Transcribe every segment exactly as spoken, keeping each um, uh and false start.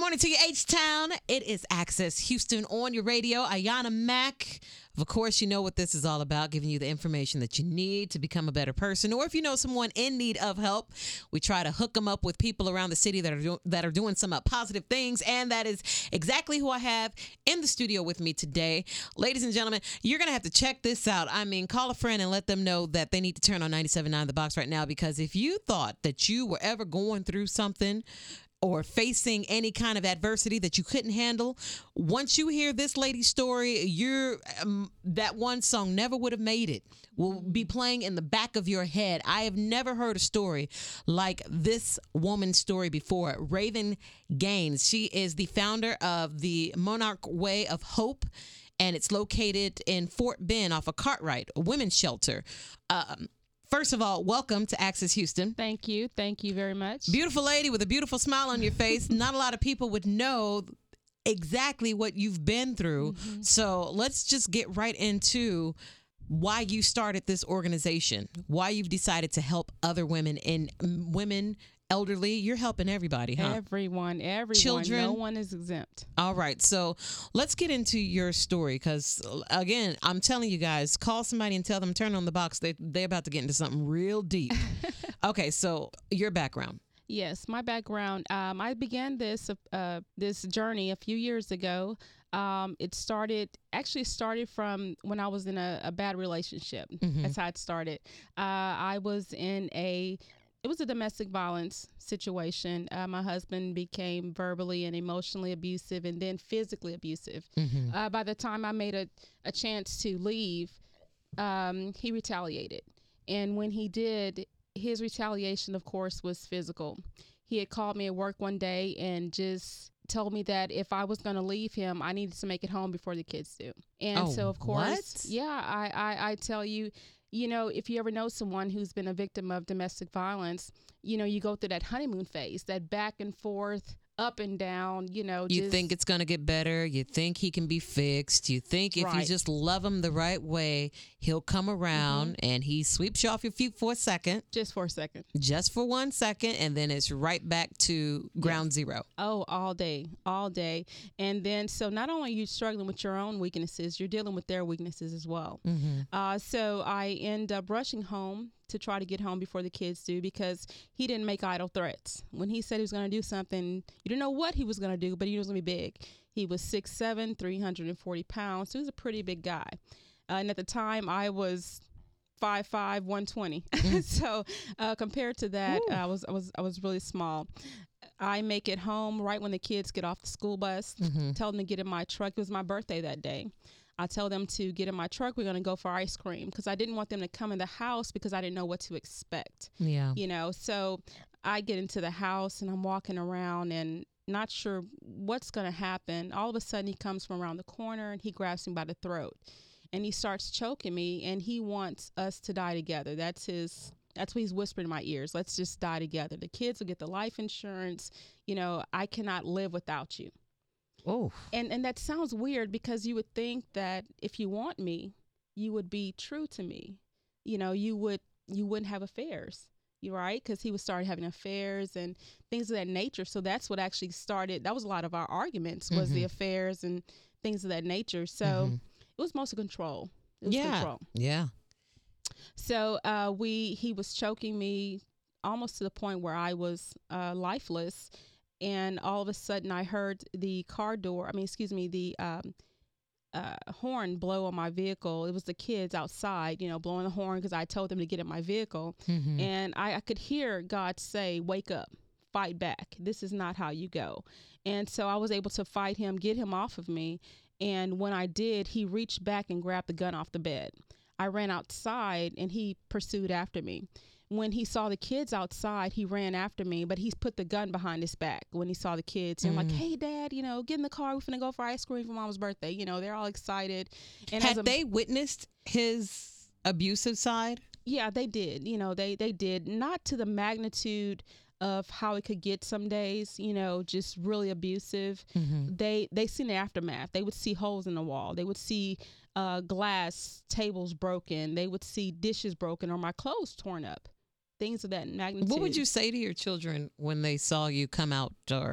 morning to you, H-Town. It is Access Houston on your radio. Ayana Mack. Of course, you know what this is all about, giving you the information that you need to become a better person. Or if you know someone in need of help, we try to hook them up with people around the city that are, do- that are doing some uh, positive things. And that is exactly who I have in the studio with me today. Ladies and gentlemen, you're going to have to check this out. I mean, call a friend and let them know that they need to turn on ninety-seven point nine The Box right now, because if you thought that you were ever going through something or facing any kind of adversity that you couldn't handle, once you hear this lady's story, you're um, that one song, Never Would Have Made It, will be playing in the back of your head. I have never heard a story like this woman's story before. Raven Gaines, she is the founder of the Monarch Way of Hope, and it's located in Fort Bend off of Cartwright, a women's shelter. Um, First of all, welcome to Access Houston. Thank you. Thank you very much. Beautiful lady with a beautiful smile on your face. Not a lot of people would know exactly what you've been through. Mm-hmm. So let's just get right into why you started this organization, why you've decided to help other women and women, elderly. You're helping everybody, huh? Everyone, everyone. Children. No one is exempt. All right. So let's get into your story, because, again, I'm telling you guys, call somebody and tell them, turn on the box. They, they're about to get into something real deep. Okay. So your background. Yes, my background. Um, I began this uh, this journey a few years ago. Um, it started, actually started from when I was in a, a bad relationship. Mm-hmm. That's how it started. Uh, I was in a It was a domestic violence situation. Uh, my husband became verbally and emotionally abusive, and then physically abusive. Mm-hmm. Uh, by the time I made a, a chance to leave, um, he retaliated. And when he did, his retaliation, of course, was physical. He had called me at work one day and just told me that if I was going to leave him, I needed to make it home before the kids do. And oh, so, of course, what? yeah, I, I, I tell you, you know, if you ever know someone who's been a victim of domestic violence, you know, you go through that honeymoon phase, that back and forth, up and down, you know. You just, think it's going to get better. You think he can be fixed. You think if right. you just love him the right way, he'll come around mm-hmm. and he sweeps you off your feet for a second. Just for a second. Just for one second. And then it's right back to ground yes. zero. Oh, all day, all day. And then, so not only are you struggling with your own weaknesses, you're dealing with their weaknesses as well. Mm-hmm. Uh, so I end up rushing home to try to get home before the kids do, because he didn't make idle threats. When he said he was going to do something, you didn't know what he was going to do, but he was going to be big. He was six seven, three hundred forty pounds. So he was a pretty big guy. Uh, and at the time, I was five five, one twenty. Mm. so uh, compared to that, I was I was I was really small. I make it home right when the kids get off the school bus. Mm-hmm. Tell them to get in my truck. It was my birthday that day. I tell them to get in my truck. We're going to go for ice cream, because I didn't want them to come in the house because I didn't know what to expect. Yeah. You know, so I get into the house and I'm walking around and not sure what's going to happen. All of a sudden he comes from around the corner and he grabs me by the throat and he starts choking me, and he wants us to die together. That's his, that's what he's whispering in my ears. Let's just die together. The kids will get the life insurance. You know, I cannot live without you. Oh, and and that sounds weird, because you would think that if you want me, you would be true to me. You know, you would you wouldn't have affairs. You right? Because he would start having affairs and things of that nature. So that's what actually started. That was a lot of our arguments, was mm-hmm. the affairs and things of that nature. So mm-hmm. it was mostly control. It was yeah. control. Yeah. So uh, we he was choking me almost to the point where I was uh, lifeless. And all of a sudden I heard the car door, I mean, excuse me, the um, uh, horn blow on my vehicle. It was the kids outside, you know, blowing the horn because I told them to get in my vehicle. Mm-hmm. And I, I could hear God say, wake up, fight back. This is not how you go. And so I was able to fight him, get him off of me. And when I did, he reached back and grabbed the gun off the bed. I ran outside and he pursued after me. When he saw the kids outside, he ran after me, but he's put the gun behind his back when he saw the kids. And mm. I'm like, hey, Dad, you know, get in the car. We're finna go for ice cream for Mama's birthday. You know, they're all excited. And Had a, they witnessed his abusive side? Yeah, they did. You know, they, they did. Not to the magnitude of how it could get some days, you know, just really abusive. Mm-hmm. They they seen the aftermath. They would see holes in the wall. They would see uh, glass tables broken. They would see dishes broken or my clothes torn up. Things of that magnitude. What would you say to your children when they saw you come out or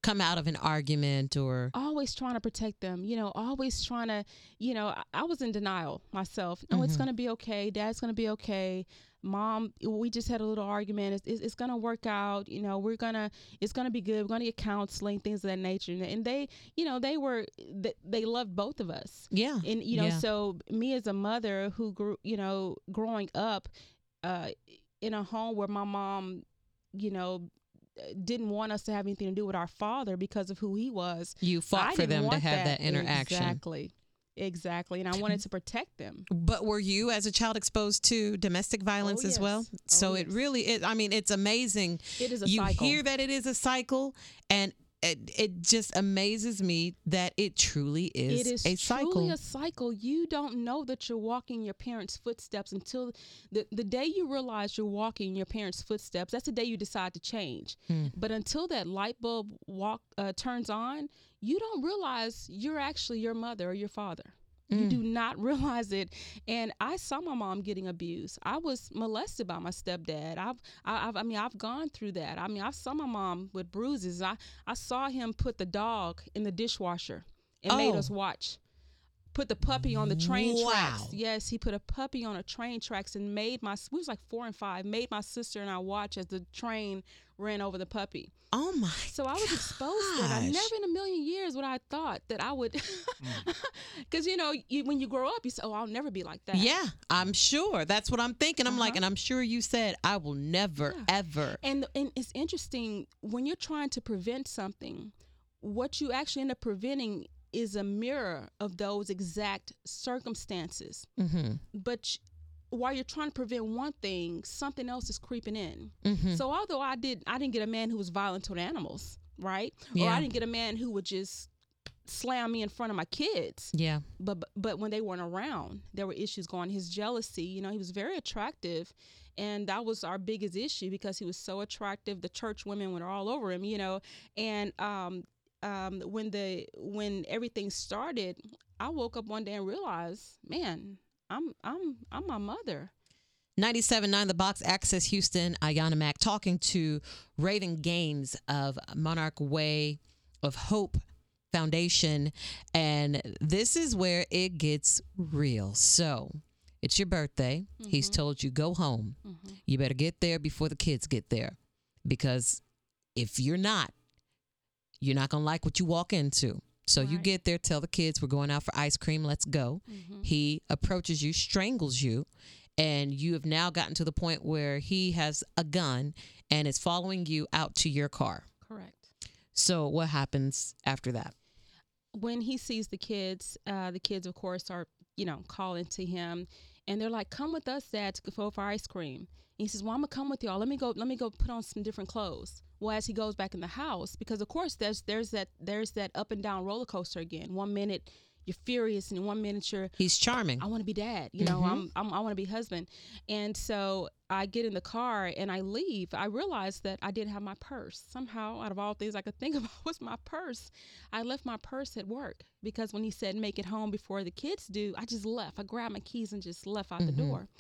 come out of an argument or always trying to protect them, you know, always trying to, you know, I, I was in denial myself. Oh, mm-hmm. It's going to be okay. Dad's going to be okay. Mom, we just had a little argument. It's, it's, it's going to work out. You know, we're going to, it's going to be good. We're going to get counseling, things of that nature. And, and they, you know, they were, they, they loved both of us. Yeah. And, you know, yeah. so me as a mother who grew, you know, growing up uh, in a home where my mom, you know, didn't want us to have anything to do with our father because of who he was. You fought I for them to have that, that interaction. Exactly. Exactly. And I wanted to protect them. But were you as a child exposed to domestic violence oh, as yes. well? So oh, it yes. really is. I mean, it's amazing. It is a you cycle. You hear that it is a cycle, and it, it just amazes me that it truly is, it is a cycle. truly a cycle. You don't know that you're walking your parents' footsteps until the, the day you realize you're walking your parents' footsteps. That's the day you decide to change. Hmm. But until that light bulb walk uh, turns on, you don't realize you're actually your mother or your father. You do not realize it. And I saw my mom getting abused. I was molested by my stepdad. I've, I, I've, I mean, I've gone through that. I mean, I saw my mom with bruises. I, I saw him put the dog in the dishwasher and oh. made us watch. Put the puppy on the train wow. tracks. Yes, he put a puppy on a train tracks and made my, we was like four and five, made my sister and I watch as the train ran over the puppy. Oh my So I was gosh. exposed to it. I never in a million years would I thought that I would, because, you know, you, when you grow up, you say, oh, I'll never be like that. Yeah, I'm sure. That's what I'm thinking. I'm uh-huh. like, and I'm sure you said, I will never, yeah. ever. And, and it's interesting, when you're trying to prevent something, what you actually end up preventing is a mirror of those exact circumstances. Mm-hmm. But while you're trying to prevent one thing, something else is creeping in. Mm-hmm. So although I did, I didn't get a man who was violent toward animals, right? Yeah. Or I didn't get a man who would just slam me in front of my kids. Yeah. But, but but when they weren't around, there were issues going. His jealousy, you know, he was very attractive. And that was our biggest issue because he was so attractive. The church women were all over him, you know. And um, um, when the when everything started, I woke up one day and realized, man, I'm I'm I'm my mother. ninety-seven point nine The Box, Access Houston, Ayanna Mack, talking to Raven Gaines of Monarch Way of Hope Foundation. And this is where it gets real. So it's your birthday. Mm-hmm. He's told you go home. Mm-hmm. You better get there before the kids get there. Because if you're not, you're not going to like what you walk into. So right. you get there, tell the kids we're going out for ice cream. Let's go. Mm-hmm. He approaches you, strangles you, and you have now gotten to the point where he has a gun and is following you out to your car. Correct. So what happens after that? When he sees the kids, uh, the kids, of course, are, you know, calling to him, and they're like, "Come with us, Dad, to go for ice cream." And he says, "Well, I'm gonna come with y'all. Let me go. Let me go put on some different clothes." Well, as he goes back in the house, because of course there's there's that there's that up and down roller coaster again. One minute you're furious, and one minute you're he's charming. I want to be dad, you know. Mm-hmm. I'm, I'm I want to be husband. And so I get in the car and I leave. I realized that I didn't have my purse. Somehow, out of all things I could think about was my purse. I left my purse at work because when he said make it home before the kids do, I just left. I grabbed my keys and just left out mm-hmm. the door.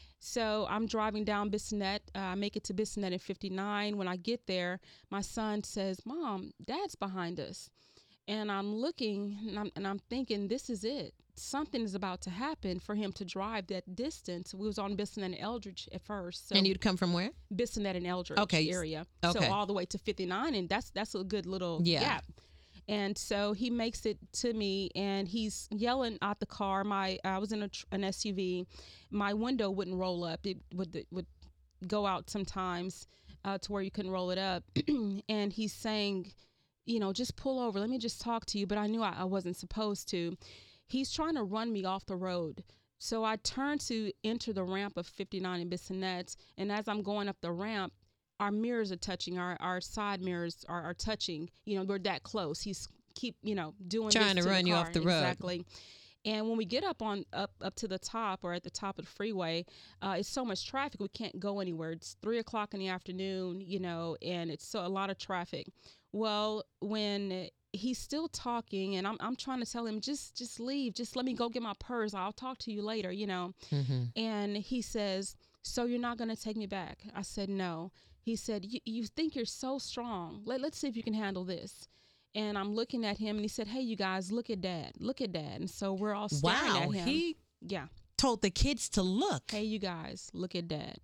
So I'm driving down Bissonnette. Uh, I make it to Bissonnette at fifty-nine. When I get there, my son says, "Mom, Dad's behind us." And I'm looking and I'm, and I'm thinking, this is it. Something is about to happen for him to drive that distance. We was on Bissonnette and Eldridge at first. So and you'd come from where? Bissonnette and Eldridge okay. area. Okay. So all the way to fifty-nine, and that's that's a good little yeah. gap. And so he makes it to me, and he's yelling out the car. My I was in a, an S U V. My window wouldn't roll up. It would would go out sometimes uh, to where you couldn't roll it up. And he's saying, you know, just pull over. Let me just talk to you. But I knew I, I wasn't supposed to. He's trying to run me off the road. So I turned to enter the ramp of fifty-nine in Bissonnette. And as I'm going up the ramp, our mirrors are touching, our, our side mirrors are, are touching, you know, we're that close. He's keep, you know, doing trying this to to run the you car. off the road. Exactly. And when we get up on up up to the top or at the top of the freeway, uh, it's so much traffic, we can't go anywhere. It's three o'clock in the afternoon, you know, and it's so a lot of traffic. Well, when he's still talking and I'm I'm trying to tell him, just just leave, just let me go get my purse. I'll talk to you later, you know. Mm-hmm. And he says, "So you're not going to take me back?" I said, "No." he said, you think you're so strong. Let, let's see if you can handle this. And I'm looking at him, and he said, hey, you guys, look at Dad. Look at Dad. And so we're all staring wow, at him. He yeah. told the kids to look. Hey, you guys, look at Dad.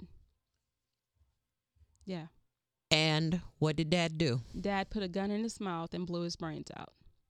Yeah. And what did Dad do? Dad put a gun in his mouth and blew his brains out.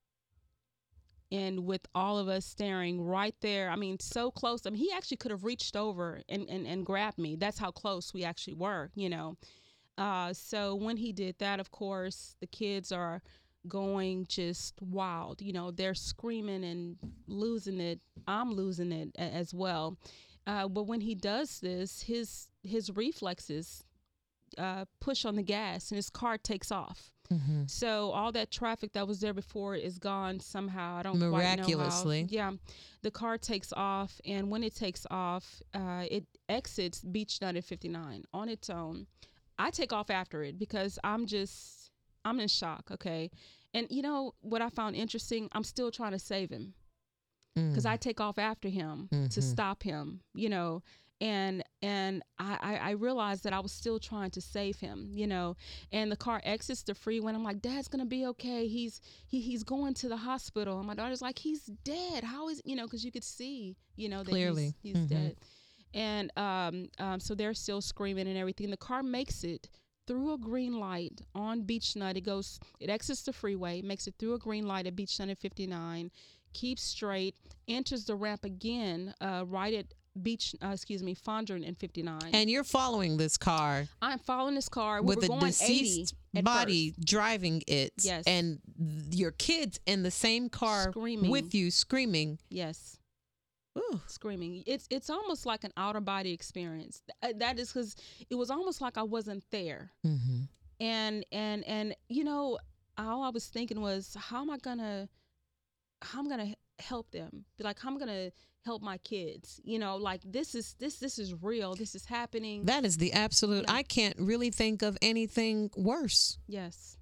And with all of us staring right there, I mean, so close. I mean, he actually could have reached over and, and, and grabbed me. That's how close we actually were, you know. Uh, so when he did that, of course, the kids are going just wild. You know, they're screaming and losing it. I'm losing it a- as well. Uh, but when he does this, his his reflexes uh, push on the gas, and his car takes off. Mm-hmm. So all that traffic that was there before is gone somehow. I don't Miraculously. quite know how. Yeah, the car takes off, and when it takes off, uh, it exits Beach Nut at fifty-nine on its own. I take off after it because I'm just, I'm in shock, okay? And you know what I found interesting? I'm still trying to save him because Mm. I take off after him Mhm. to stop him, you know? And and I, I, I realized that I was still trying to save him, you know. And the car exits the freeway, and I'm like, Dad's gonna be okay. He's he he's going to the hospital. And my daughter's like, he's dead. How is, you know, because you could see, you know, that Clearly. he's, he's Mhm. dead. And um, um, so they're still screaming and everything. The car makes it through a green light on Beach Nut. It goes, it exits the freeway, makes it through a green light at Beach Nut at fifty-nine, keeps straight, enters the ramp again, uh, right at Beach, uh, excuse me, Fondren and fifty-nine. And you're following this car I'm following this car. We with were a going deceased eighty at body first. driving it. Yes. And th- your kids in the same car Screaming. with you screaming. Yes. Ooh. Screaming. It's it's almost like an outer body experience. Th- That is because it was almost like I wasn't there. Mm-hmm. And and and you know, all I was thinking was, how am I gonna, how am I gonna help them? Like, how am I gonna help my kids? You know, like this is this this is real. This is happening. That is the absolute. Yeah. I can't really think of anything worse. Yes.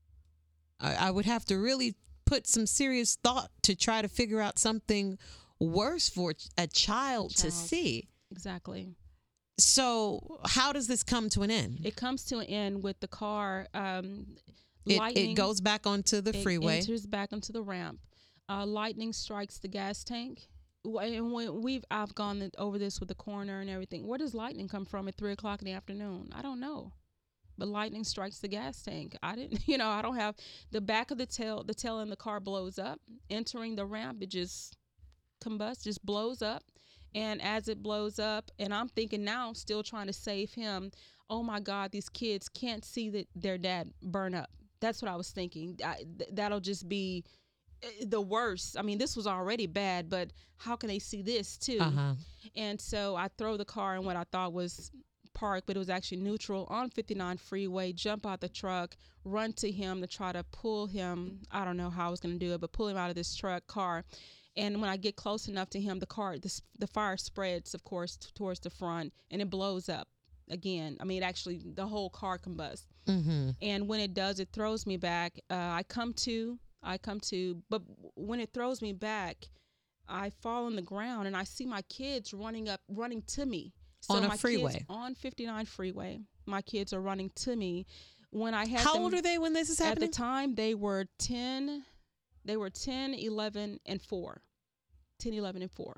I, I would have to really put some serious thought to try to figure out something worse for a child, to Child. see. Exactly. So how does this come to an end? It comes to an end with the car. Um, It, lightning, it goes back onto the it freeway. enters back onto the ramp. Uh, lightning strikes the gas tank. Wh- And when we've, I've gone th- over this with the coroner and everything. Where does lightning come from at three o'clock in the afternoon? I don't know. But lightning strikes the gas tank. I didn't, you know, I don't have the back of the tail. The tail in the car blows up. Entering the ramp, it just combusts, just blows up. And as it blows up, and I'm thinking now, still trying to save him. Oh my God, these kids can't see that their dad burn up. That's what I was thinking. I, th- that'll just be uh, the worst. I mean, this was already bad, but how can they see this too? Uh-huh. And so I throw the car in what I thought was parked, but it was actually neutral on fifty-nine freeway, jump out the truck, run to him to try to pull him. I don't know how I was going to do it, but pull him out of this truck car. And when I get close enough to him, the car, the, the fire spreads, of course, t- towards the front, and it blows up again. I mean, actually, the whole car combusts. Mm-hmm. And when it does, it throws me back. Uh, I come to, I come to, but when it throws me back, I fall on the ground, and I see my kids running up, running to me. So On a my freeway. Kids on fifty-nine freeway. My kids are running to me. When I had How them, old are they when this is at happening? the time, they were ten, they were ten, eleven, and four. ten, eleven, and four.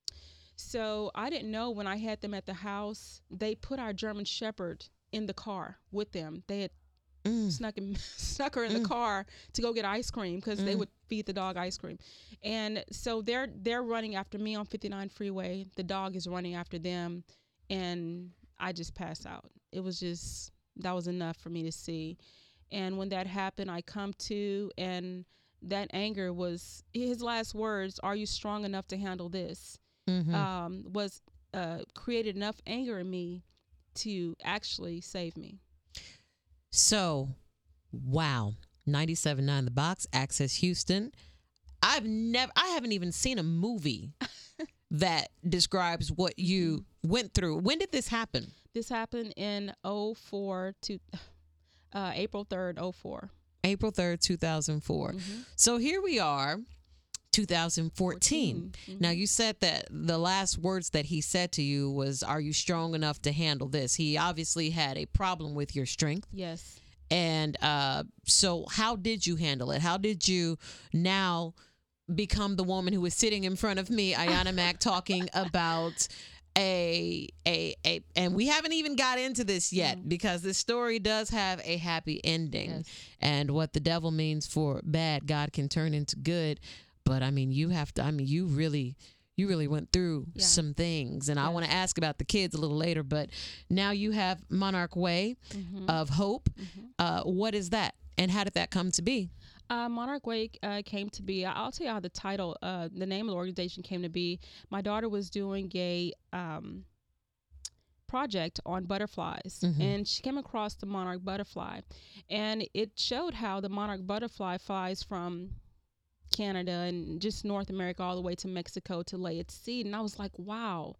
So I didn't know when I had them at the house, they put our German Shepherd in the car with them. They had Mm. snuck, him, snuck her in the Mm. car to go get ice cream because they Mm. would feed the dog ice cream. And so they're they're running after me on fifty-nine freeway. The dog is running after them, and I just passed out. It was just, that was enough for me to see. And when that happened, I come to, and that anger was his last words, "Are you strong enough to handle this?" Mm-hmm. Um, was uh, created enough anger in me to actually save me. So, wow. ninety-seven point nine The Box, Access Houston. I've never, I haven't even seen a movie that describes what you went through. When did this happen? This happened in oh four to uh, April third, oh four. April third, two thousand four. Mm-hmm. So here we are, two thousand fourteen. Mm-hmm. Now, you said that the last words that he said to you was, are you strong enough to handle this? He obviously had a problem with your strength. Yes. And uh, so how did you handle it? How did you now become the woman who is sitting in front of me, Ayanna Mack, talking about a, a, a, and we haven't even got into this yet Mm. because this story does have a happy ending. Yes. And what the devil means for bad, God can turn into good. But I mean, you have to, I mean, you really, you really went through Yeah. some things. And I Yes. want to ask about the kids a little later, but now you have Monarch Way Mm-hmm. of Hope. Mm-hmm. Uh, what is that? And how did that come to be? Uh, Monarch Way uh, came to be. I'll tell you how the title, uh, the name of the organization came to be. My daughter was doing a um, project on butterflies, Mhm. and she came across the monarch butterfly, and it showed how the monarch butterfly flies from Canada and just North America all the way to Mexico to lay its seed. And I was like, wow.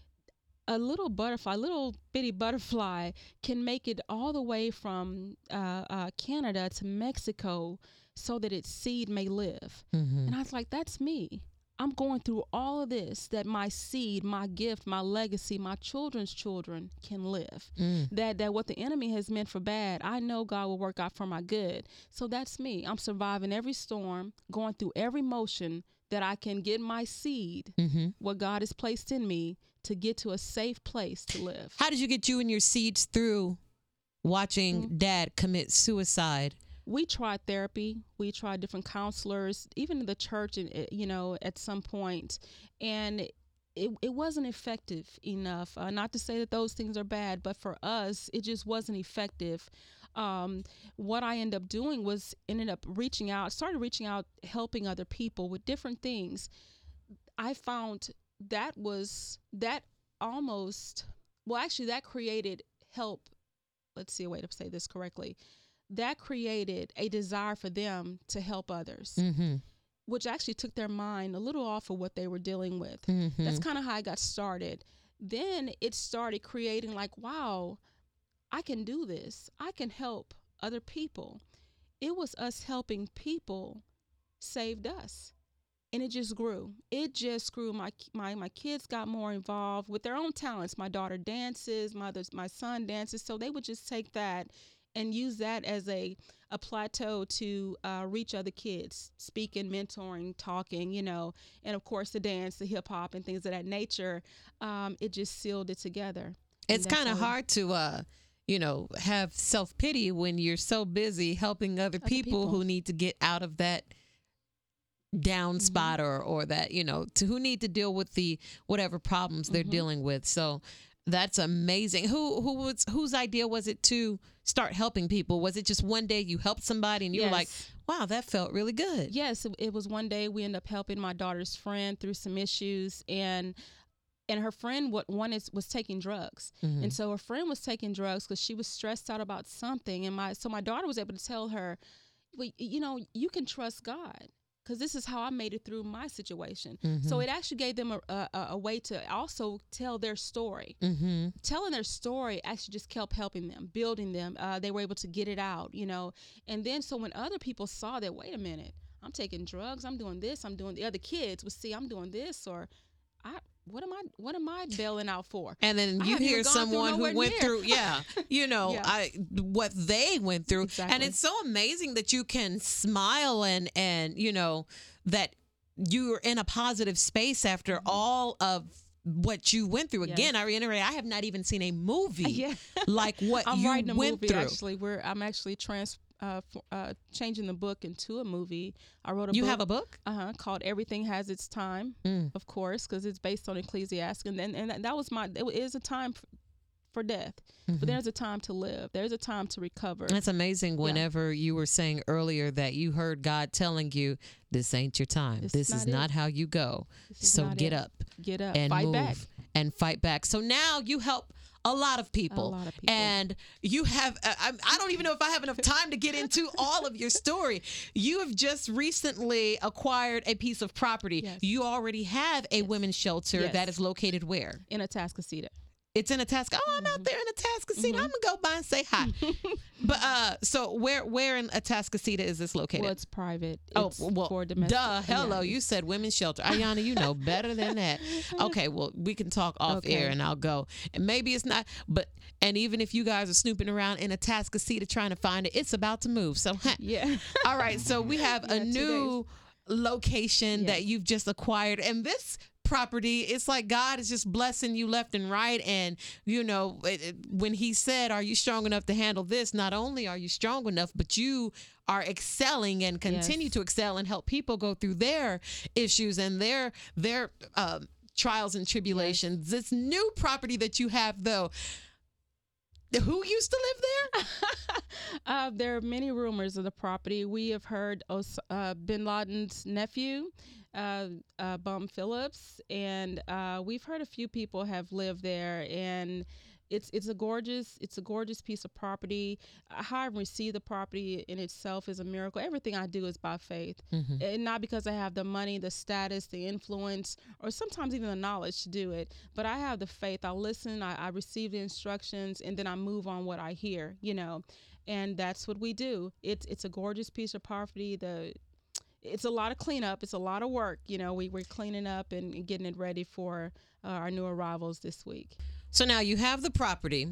A little butterfly, little bitty butterfly can make it all the way from uh, uh, Canada to Mexico so that its seed may live. Mm-hmm. And I was like, that's me. I'm going through all of this that my seed, my gift, my legacy, my children's children can live. Mm. That that what the enemy has meant for bad, I know God will work out for my good. So that's me. I'm surviving every storm, going through every motion that I can get my seed, Mm-hmm. what God has placed in me, to get to a safe place to live. How did you get you and your seeds through watching Mhm. dad commit suicide? We tried therapy. We tried different counselors, even in the church, and uh, you know, at some point, and it it wasn't effective enough. Uh, not to say that those things are bad, but for us, it just wasn't effective. Um, what I ended up doing was ended up reaching out, started reaching out, helping other people with different things. I found that was that almost well, actually, that created help. Let's see a way to say this correctly. That created a desire for them to help others, Mm-hmm. which actually took their mind a little off of what they were dealing with. Mm-hmm. That's kind of how I got started. Then it started creating like, wow, I can do this. I can help other people. It was us helping people saved us. And it just grew. It just grew. My my my kids got more involved with their own talents. My daughter dances. My other, my son dances. So they would just take that and use that as a, a plateau to uh, reach other kids, speaking, mentoring, talking, you know, and of course the dance, the hip hop and things of that nature. Um, it just sealed it together. It's And that's kind of how we- hard to, uh, you know, have self-pity when you're so busy helping other, Other people, people. who need to get out of that down Mhm. spot or, or that, you know, to who need to deal with the whatever problems they're Mhm. dealing with. So that's amazing. Who who was whose idea was it to start helping people? Was it just one day you helped somebody and you were like, Yes. wow, that felt really good? Yes, it, it was one day we ended up helping my daughter's friend through some issues, and and her friend what one is was taking drugs, Mhm. and so her friend was taking drugs because she was stressed out about something, and my so my daughter was able to tell her, well, you know, you can trust God. Because this is how I made it through my situation. So Mhm. it actually gave them a, a, a way to also tell their story. Mm-hmm. Telling their story actually just kept helping them, building them. Uh, they were able to get it out, you know. And then so when other people saw that, wait a minute, I'm taking drugs, I'm doing this, I'm doing the other kids would see I'm doing this, or I what am I what am I bailing out for? And then I you haven't hear even gone through someone who nowhere went near. through, yeah, you know, Yeah. I what they went through, and Exactly. it's so amazing that you can smile and and you know that you're in a positive space after Mhm. all of what you went through. Yes. Again, I reiterate, I have not even seen a movie Yeah. like what I'm you writing a went movie through. actually. Where I'm actually trans uh, f- uh changing the book into a movie. I wrote a You book have a book? uh-huh called Everything Has Its Time, Mm. of course, because it's based on Ecclesiastes, and then and that was my it is a time f- for death, Mhm. but there's a time to live. There's a time to recover. That's amazing. Yeah. Whenever you were saying earlier that you heard God telling you, "This ain't your time. This This is is not it. not how you go. This is So not get it. up Get up, and fight move back. and fight back." So now you help a lot of people. A lot of people. And you have, uh, I, I don't even know if I have enough time to get into all of your story. You have just recently acquired a piece of property. Yes. You already have a Yes. women's shelter Yes. that is located where? In Atascocita. It's in Atascocita. Oh, I'm Mm-hmm. out there in Atascocita. Mm-hmm. I'm gonna go by and say hi. But uh, so where where in Atascocita is this located? Well, it's private. Oh, It's well, for domestic. duh. Hello, yeah. you said women's shelter. Ayana, you know better than that. Okay, well, we can talk off Okay. air and I'll go. And maybe it's not, but, and even if you guys are snooping around in Atascocita trying to find it, it's about to move. So, Yeah. all right, so we have Yeah, a two new location Yes. that you've just acquired. And this property, it's like God is just blessing you left and right. And, you know, it, it, when he said, are you strong enough to handle this? Not only are you strong enough, but you are excelling and continue Yes. to excel and help people go through their issues and their, their, um, trials and tribulations. This new property that you have, though, who used to live there? uh, there are many rumors of the property. We have heard Os- uh, Bin Laden's nephew, uh, uh, Bum Phillips, and uh, we've heard a few people have lived there. And it's it's a gorgeous it's a gorgeous piece of property. Uh, How I receive the property in itself is a miracle. Everything I do is by faith, Mm-hmm. and not because I have the money, the status, the influence, or sometimes even the knowledge to do it. But I have the faith. I listen, I, I receive the instructions, and then I move on what I hear, you know, and that's what we do. It's it's a gorgeous piece of property. The it's a lot of cleanup. It's a lot of work. You know, we, we're cleaning up and, and getting it ready for uh, our new arrivals this week. So now you have the property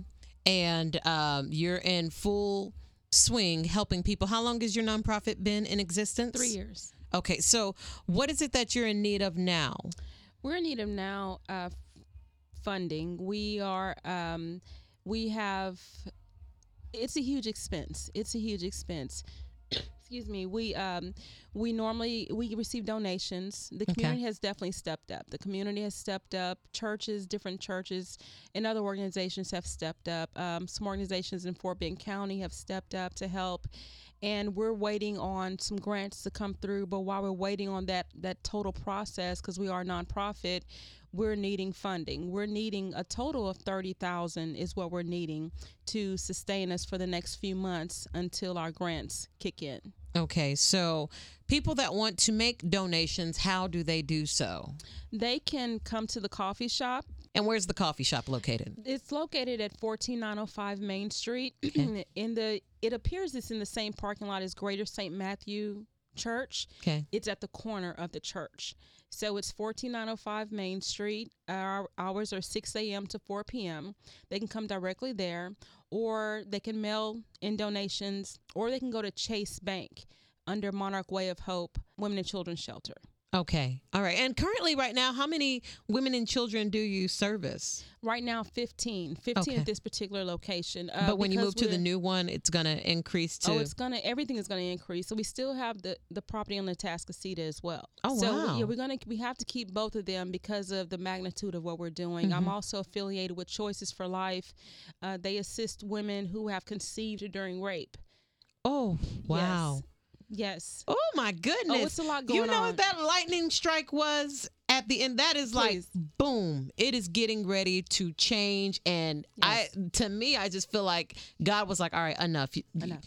and um, you're in full swing helping people. How long has your nonprofit been in existence? Three years. Okay, so what is it that you're in need of now? We're in need of now uh, f- funding. We are, um, we have, it's a huge expense. It's a huge expense. Excuse me. We um, we normally we receive donations. The community Okay. has definitely stepped up. The community has stepped up. Churches, different churches, and other organizations have stepped up. Um, some organizations in Fort Bend County have stepped up to help, and we're waiting on some grants to come through. But while we're waiting on that that total process, because we are a nonprofit, we're needing funding. We're needing a total of thirty thousand is what we're needing to sustain us for the next few months until our grants kick in. Okay, so people that want to make donations, how do they do so? They can come to the coffee shop. And where's the coffee shop located? It's located at fourteen nine oh five Main Street. Okay. In the it appears it's in the same parking lot as Greater Saint Matthew Church. Okay. It's at the corner of the church. So it's fourteen nine oh five Main Street. Our hours are six a.m. to four p.m. They can come directly there, or they can mail in donations, or they can go to Chase Bank under Monarch Way of Hope Women and Children's Shelter. Okay. All right. And currently right now, how many women and children do you service? Right now, fifteen. fifteen Okay. at this particular location. Uh, but when you because move to the we're- new one, it's going to increase to... Oh, it's gonna. Everything is gonna increase. So we still have the the property on the Atascocita as well. Oh, so wow. yeah, we're gonna we have to keep both of them because of the magnitude of what we're doing. I'm Mhm. also affiliated with Choices for Life. Uh, they assist women who have conceived during rape. Oh, wow. Yes. Oh, my goodness. Oh, it's a lot going You know on. what that lightning strike was at the end? That is like, Please. boom, it is getting ready to change. And Yes. I, to me, I just feel like God was like, all right, enough. You- Enough.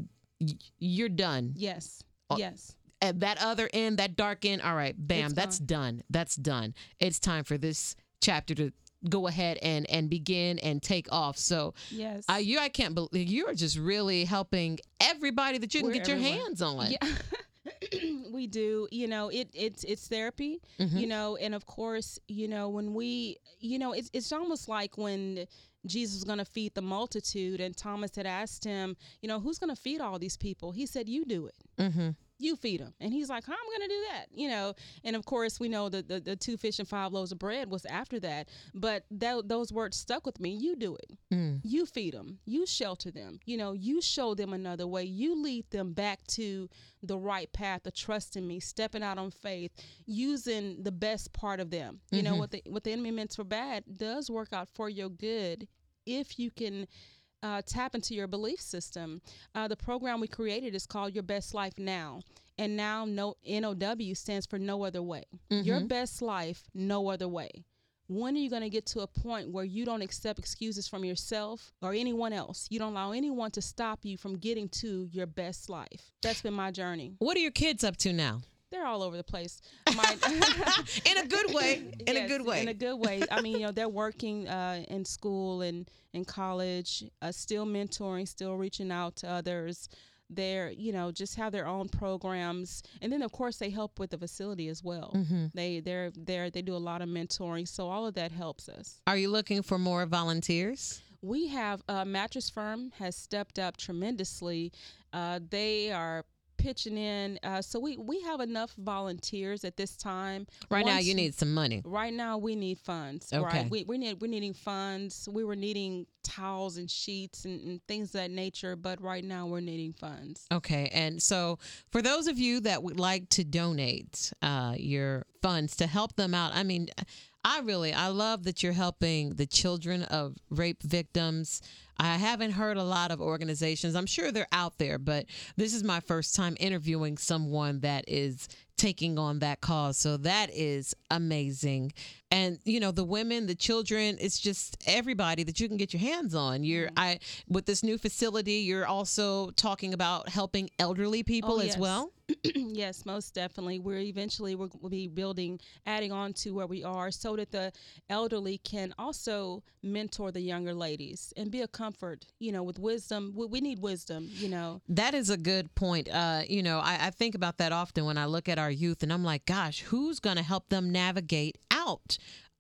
y- You're done. Yes. Oh, Yes. At that other end, that dark end, all right, bam, It's that's gone. done. That's done. It's time for this chapter to go ahead and and begin and take off. So Yes. I you I can't believe you are just really helping everybody that you can We're get your everywhere. hands on. Yeah. We do. You know, it it's it's therapy. Mhm. You know, and of course, you know, when we, you know, it's it's almost like when Jesus was going to feed the multitude, and Thomas had asked him, you know, who's going to feed all these people? He said, "You do it. Mm-hmm. You feed them." And he's like, "How am I going to do that?" You know, and of course, we know that the, the two fish and five loaves of bread was after that, but that, those words stuck with me. You do it. Mm. You feed them. You shelter them. You know, you show them another way. You lead them back to the right path of trusting me, stepping out on faith, using the best part of them. You know, Mhm. what the what the enemy meant for bad does work out for your good if you can uh, tap into your belief system. Uh, the program we created is called Your Best Life Now. And now no, N O W stands for No Other Way. Your Mhm. best life, no other way. When are you going to get to a point where you don't accept excuses from yourself or anyone else? You don't allow anyone to stop you from getting to your best life. That's been my journey. What are your kids up to now? They're they're all over the place. My, in a good way. In yes, a good way. In a good way. I mean, you know, they're working uh, in school and in college, uh, still mentoring, still reaching out to others. They're, you know, just have their own programs, and then of course they help with the facility as well. Mm-hmm. They they're there. They do a lot of mentoring, so all of that helps us. Are you looking for more volunteers? We have a Mattress Firm has stepped up tremendously. Uh, they are pitching in, uh, so we we have enough volunteers at this time. Right Once, now, you need some money. Right now, we need funds. Okay. Right, we we need we're needing funds. We were needing towels and sheets and, and things of that nature, but right now we're needing funds. Okay, and so for those of you that would like to donate uh, your funds to help them out, I mean, I really I love that you're helping the children of rape victims. I haven't heard a lot of organizations. I'm sure they're out there, but this is my first time interviewing someone that is taking on that cause. So that is amazing. And, you know, the women, the children, it's just everybody that you can get your hands on. You're mm-hmm. I with this new facility, you're also talking about helping elderly people oh, as yes. well. Yes, most definitely. We're eventually we'll be building, adding on to where we are so that the elderly can also mentor the younger ladies and be a comfort, you know, with wisdom. We, we need wisdom, you know. That is a good point. Uh, you know, I, I think about that often when I look at our youth and I'm like, gosh, who's going to help them navigate out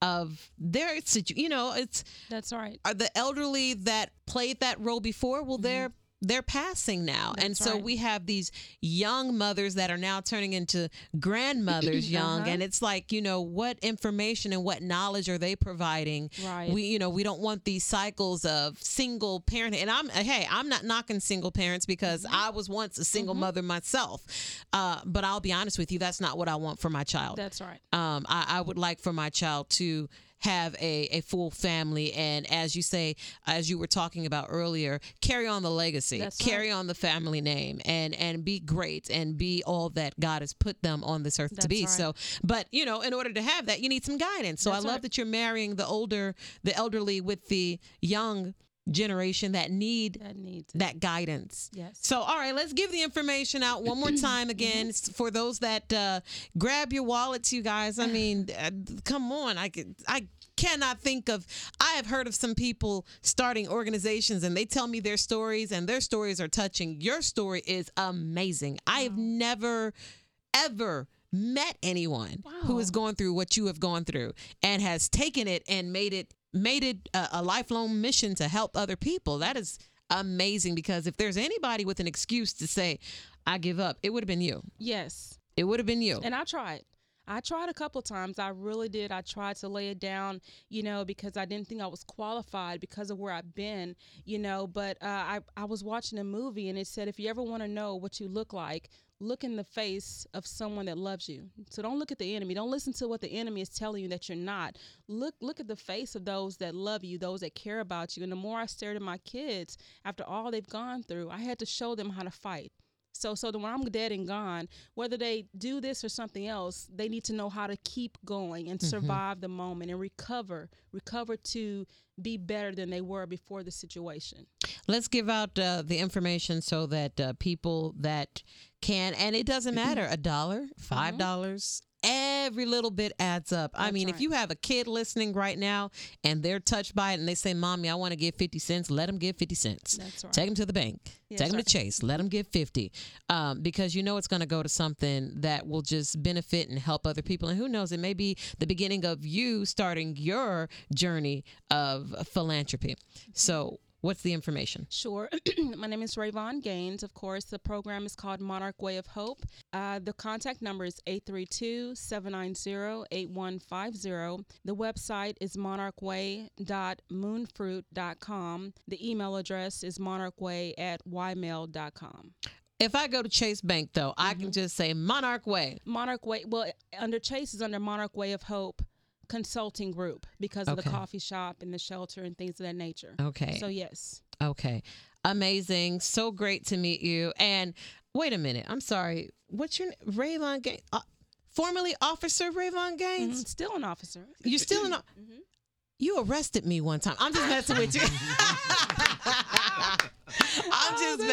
of their situation? You know, it's that's right. Are the elderly that played that role before? Well, mm-hmm. they're They're passing now. That's and so right. we have these young mothers that are now turning into grandmothers young. uh-huh. And it's like, you know, what information and what knowledge are they providing? Right. We, you know, we don't want these cycles of single parent. And I'm, hey, I'm not knocking single parents because mm-hmm. I was once a single mm-hmm. mother myself. Uh, but I'll be honest with you, that's not what I want for my child. That's right. Um, I, I would like for my child to have a, a full family, and as you say, as you were talking about earlier, carry on the legacy, That's carry right. on the family name, and and be great and be all that God has put them on this earth That's to be. right. So, but you know, in order to have that, you need some guidance. So That's I love right. that you're marrying the older, the elderly with the young generation that need that needs that guidance. Yes. So, all right, let's give the information out one more time again mm-hmm. for those that uh, grab your wallets, you guys. I mean, uh, come on. I could, I cannot think of, I have heard of some people starting organizations and they tell me their stories and their stories are touching. Your story is amazing. Wow. I have never, ever met anyone wow. who is going through what you have gone through and has taken it and made it made it a, a lifelong mission to help other people. That is amazing, because if there's anybody with an excuse to say, I give up, it would have been you. Yes. It would have been you. And I tried. I tried a couple times. I really did. I tried to lay it down, you know, because I didn't think I was qualified because of where I've been, you know, but uh, I, I was watching a movie and it said, if you ever want to know what you look like, look in the face of someone that loves you. So don't look at the enemy. Don't listen to what the enemy is telling you that you're not. Look look at the face of those that love you, those that care about you. And the more I stared at my kids, after all they've gone through, I had to show them how to fight. So so that when I'm dead and gone, whether they do this or something else, they need to know how to keep going and survive mm-hmm. the moment and recover, recover to be better than they were before the situation. Let's give out uh, the information so that uh, people that can, and it doesn't matter, a dollar, five dollars, mm-hmm. every little bit adds up. That's I mean, right. if you have a kid listening right now and they're touched by it and they say, Mommy, I want to give fifty cents, let them give fifty cents. That's right. Take them to the bank. Yes, Take them right. to Chase. Let them give fifty, um, because you know it's going to go to something that will just benefit and help other people. And who knows, it may be the beginning of you starting your journey of philanthropy. So what's the information? Sure. My name is Rayvon Gaines. Of course, the program is called Monarch Way of Hope. Uh, the contact number is eight three two, seven nine zero, eight one five zero. The website is monarch way dot moonfruit dot com. The email address is monarchway at y mail dot com. If I go to Chase Bank, though, mm-hmm. I can just say Monarch Way. Monarch Way. Well, under Chase is under Monarch Way of Hope Consulting Group because of okay. the coffee shop and the shelter and things of that nature. Okay. So, yes. Okay. Amazing. So great to meet you. And wait a minute. I'm sorry. What's your name? Rayvon Gaines? Uh, formerly Officer Rayvon Gaines? Mm-hmm. Still an officer. You're still an officer? Mm-hmm. You arrested me one time. I'm just messing with you. I'm just oh, messing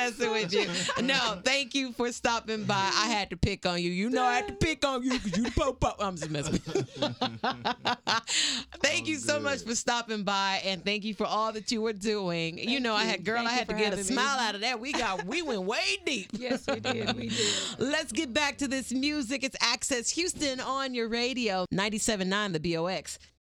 messing with you. No, thank you for stopping by. I had to pick on you. You know I had to pick on you because you the po-po. I'm just messing with you. Thank you so much for stopping by, and thank you for all that you were doing. Thank you know, I you. had, girl, Thank I you had to for get a having smile me. out of that. We got, we went way deep. Yes, we did. We did. Let's get back to this music. It's Access Houston on your radio, ninety-seven point nine The B O X.